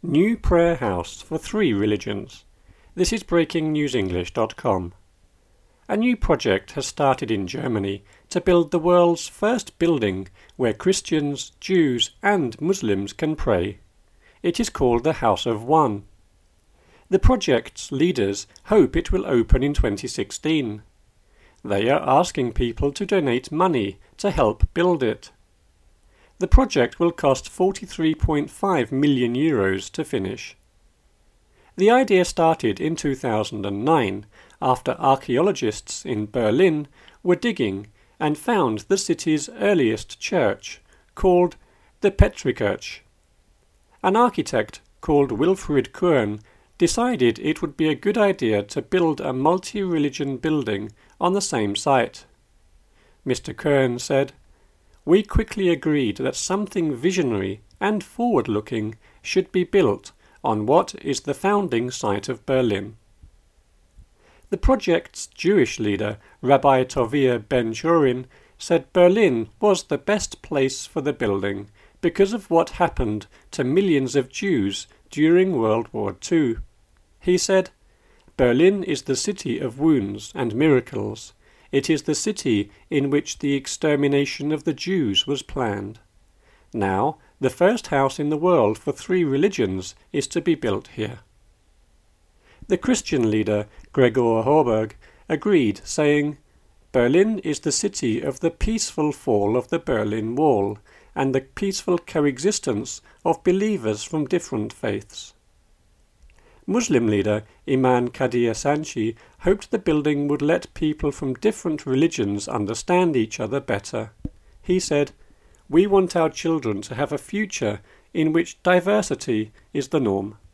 New prayer house for 3 religions. This is breakingnewsenglish.com. A new project has started in Germany to build the world's first building where Christians, Jews and Muslims can pray. It is called the House of One. The project's leaders hope it will open in 2016. They are asking people to donate money to help build it. The project will cost €43.5 million to finish. The idea started in 2009 after archaeologists in Berlin were digging and found the city's earliest church, called the Petrikirche. An architect called Wilfried Köhn decided it would be a good idea to build a multi-religion building on the same site. Mr. Köhn said, "We quickly agreed that something visionary and forward-looking should be built on what is the founding site of Berlin." The project's Jewish leader, Rabbi Tovia Ben-Chorin, said Berlin was the best place for the building because of what happened to millions of Jews during World War II. He said, "Berlin is the city of wounds and miracles. It is the city in which the extermination of the Jews was planned. Now, the first house in the world for 3 religions is to be built here." The Christian leader, Gregor Horberg, agreed, saying, "Berlin is the city of the peaceful fall of the Berlin Wall and the peaceful coexistence of believers from different faiths." Muslim leader Iman Kadir Sanchi hoped the building would let people from different religions understand each other better. He said, "We want our children to have a future in which diversity is the norm."